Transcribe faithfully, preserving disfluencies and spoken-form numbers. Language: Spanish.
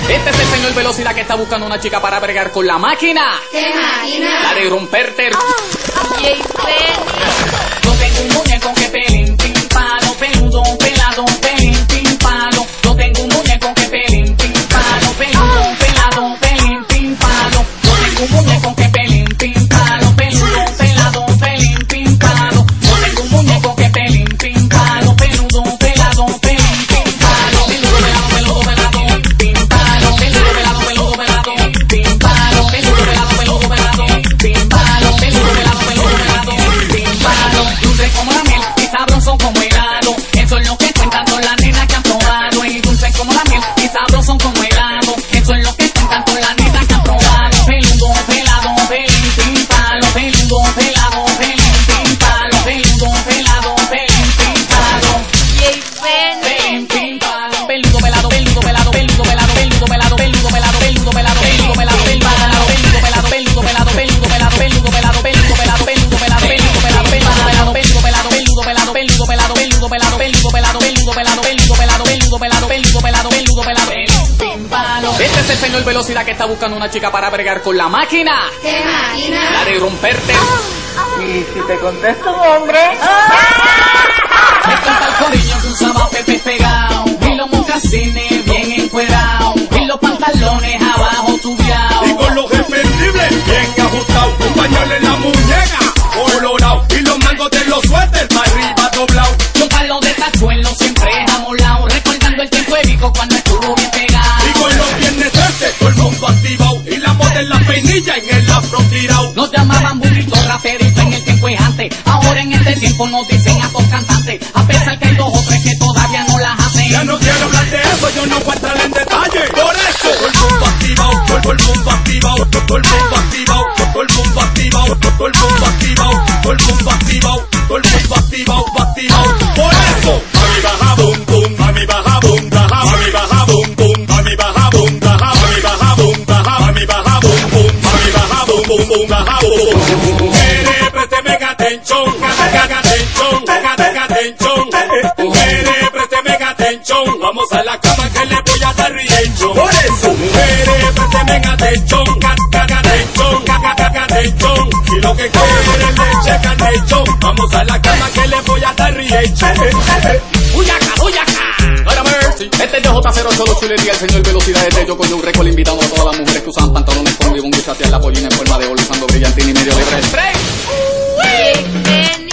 Este es el señor Velocidad que está buscando una chica para bregar con la máquina. ¿Qué máquina? La de romperte. Oh, Jay Yo tengo un muñeco que pelín, pim, palo, peludo, pelado, pelín, pim, palo. Yo tengo un muñeco que pelín, pim, palo, peludo, pelado, pelín, pim, palo. Yo tengo un muñeco que pelín, pim, palo, peludo, pelado, pelín, pim, palo. Yo tengo un muñeco que pelín, pim, palo, peludo, pelado, pelín, pim, palo. Peludo, pelado, peludo, pelado, pim, palo. Peludo, pelado, peludo, pelado, pim, palo. Peludo, pelado, peludo, pelado, pim, palo. Peludo, pelado, peludo, pelado, pim, palo. Dulce como la miel y sabroso como helado. Eso es lo que cuentan todas las nenas que han probado. Y dulce como la miel y sabroso como helado. Eso es lo que cuentan todas las nenas que han probado. Peludo, pelado, pelín, pim, palo. Peludo, pelado, pelín, pim, palo. Peludo, pelado, pelín, pim, palo. Jay Pelín, pim, palo. Peludo, pelado, peludo, pelado, peludo, pelado, peludo, pelado, peludo, pelado, peludo, pelado, peludo, pelado, peludo, pelado, peludo, pelado, peludo, pelado, peludo, pelado, peludo, pelado, peludo, pelado, peludo, pelado, peludo, pelado, pelado, peludo, pelado, peludo, pelado, peludo, pelado, peludo, pelado, peludo, pelado, peludo, pelado, peludo, pelado, peludo, pelado, peludo, pelado, peludo, pelado, pim, palo. Este es el señor Velocidad que está buscando una chica para bregar con la máquina. ¿Qué máquina? La de romperte. Y si te contesto un hombre, Me encanta el corillo que usaba Pepe pegado y los mocasines bien encuerados y los pantalones abajo tubiados. Y con los defendibles bien ajustados, un pañuelo en la muñeca, colorado, y los mangos de los suéteres para arriba doblados. Los palos de tachuelo siempre amolados, recordando el tiempo épico cuando estuvo bien pegado. Y con los viernes trece, todo el mundo activado, y la moda en la peinilla en el afro tirado. Nos llamaban burrito, raperito en el tiempo es antes. Ahora en este tiempo nos dicen a todos cantantes, a pesar que hay dos o tres que todavía no las hacen. Ya no quiero hablar de eso, yo no voy a entrar en detalle. Por eso, todo el mundo activado, todo el mundo activado, todo el mundo activado, todo el mundo activado, todo el mundo activado, todo el mundo activado, todo el mundo activado, activado. Por eso, mami baja bum bum, mami baja bum, baja, mami baja bum bum, mami baja bum, baja, mami baja bum, baja, mami baja bum bum, mami baja bum bum bum, baja bum. Mujeres, présteme atención, caga atención, caga atención. Mujeres, présteme atención, vamos a la cama que le voy a dar riencho. Por eso, mujeres, présteme atención, caga atención, caga atención. Si lo que quieren es leche carnechón, vamos a la cama que le voy a dar riencho. ¡Uyaca, uyaca! ¡Ahora mercy! Este es de J cero ocho dos Chulería, el señor Velocidad desde yo con un récord invitando a todas las mujeres que usan pantalones con ribón y chatear la pollina en forma de oro usando brillantina y medio libre spray. Jay